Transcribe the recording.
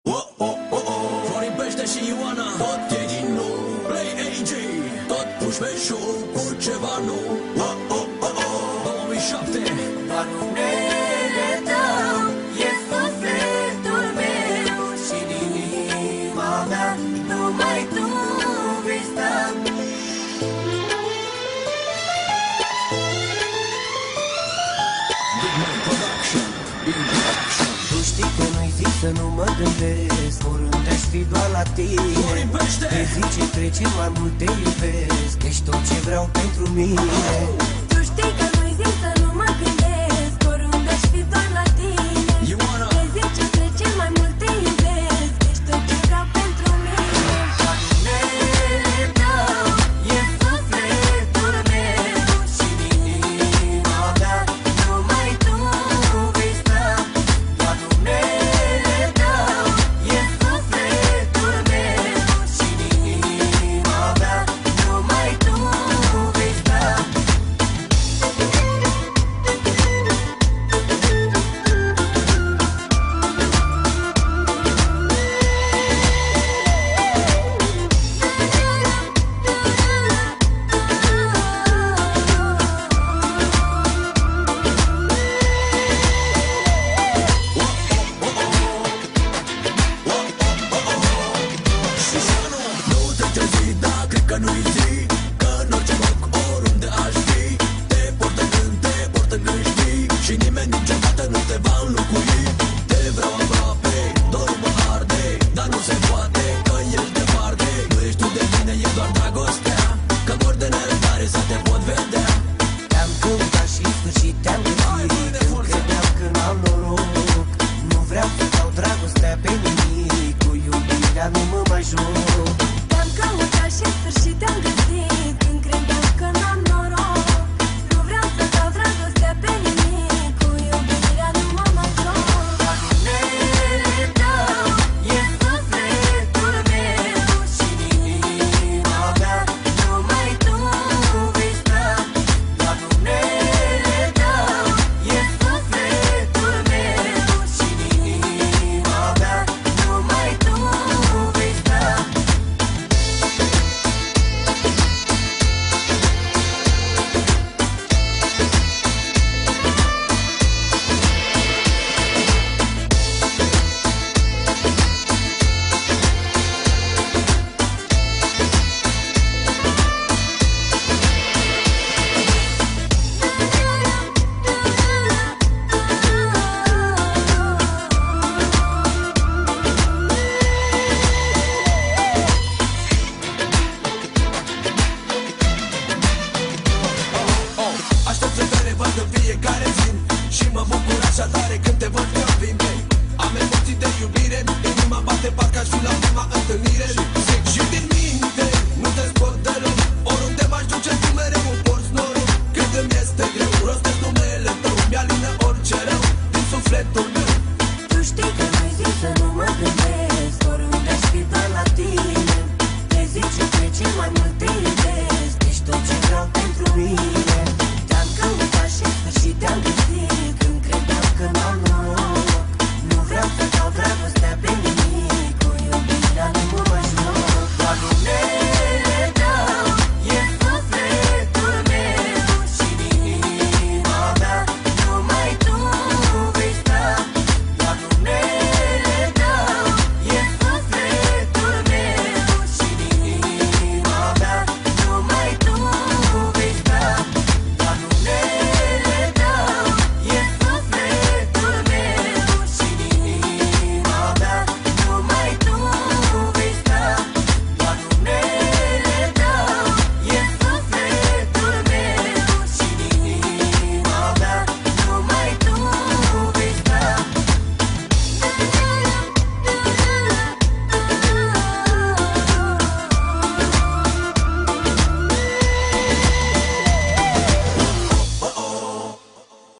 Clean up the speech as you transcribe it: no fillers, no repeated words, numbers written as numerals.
Florin Pește și Ioana, tot e din nou. Play AG, tot puși pe show cu ceva nou. 2007, Doar numele tău e sufletul meu și din inima mea numai tu vei sta. Big Man Production, in action. Tu știi că nu-i zi să nu mă gândesc, oriunde aș fi doar la tine. Florin Pește, De zi ce trece mai mult te iubesc, ești tot ce vreau pentru mine.